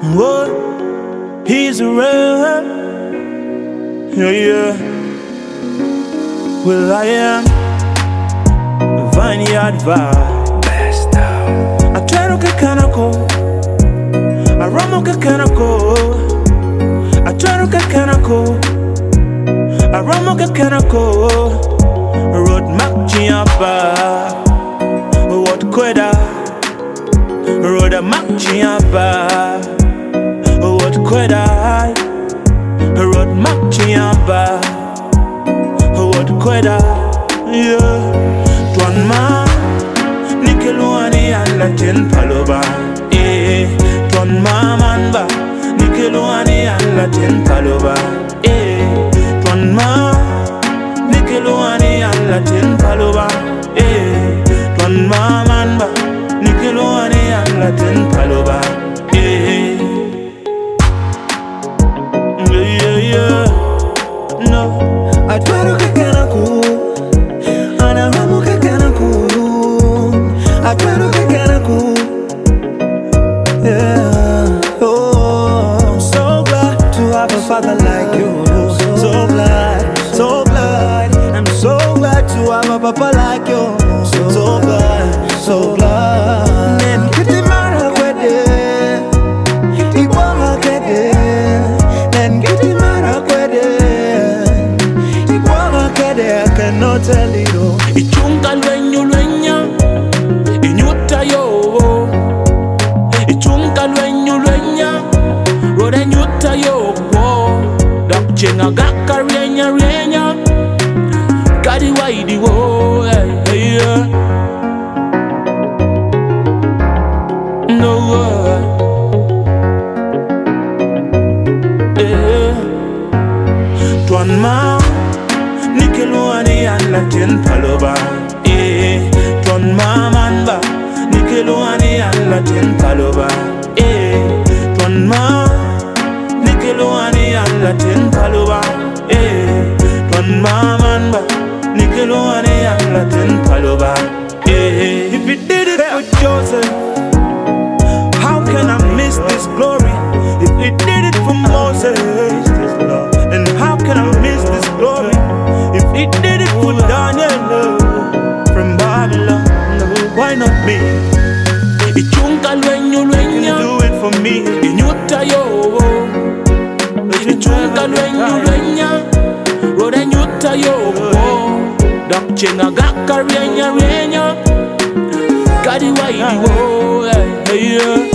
Whoa, he's around. Yeah, yeah. Well, I am Vineyard Vibe. Best out. I try to get kanako. I run get kanako. I try to get kanako. I run get kanako. Road Mac Chiapa. What kweda? Road Mac Chiapa. What kweda? Road Mac Chiapa. What kweda? Yeah. Tuanma Nikeluani and Latin Paloba. Eh. Tuanma manba Nikeluani and Latin Paloba. Eh. Tuanma Nikeluani and Latin Paloba. Eh. Tuanma manba Nikeluani and Latin Paloba. Eh. Yeah, yeah. No. I try to get kanako, and I run get kanako. I try to get kanako. Yeah. Oh, I'm so glad to have a father like you. So glad, so glad. I'm so glad to have a papa like you. So glad, so glad. Then kitty mara kwede, iwama kwede. Then kitty mara kwede. I cannot tell you. Ichunga lwenyu lwenya Inyuta yo Ichunga lwenyu lwenya Rode nyuta yo Dak chenga gaka rienya rienya Gadi waidi wo yeah. No Tuanma Nikeluani and Latin Paloba. Eh. Tuanma manba Nikeluani and Latin Paloba. Eh. Tuanma Nikeluani and Latin Paloba. Eh. Tuanma manba Nikeluani and Latin Paloba. Eh. If it did it for Joseph, how can I miss this glory? If it did it for Moses, and how can I miss this glory? If he did it for Daniel from Babylon, why not me? Ichunga lwenyu lwenya, do it for me. Inyuta yo, ichunga lwenyu lwenya, rode nyuta yo. Dak chenga gaka rienya rienya, gadi waidi wo yeah.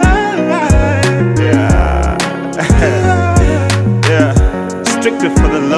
Strictly for the love.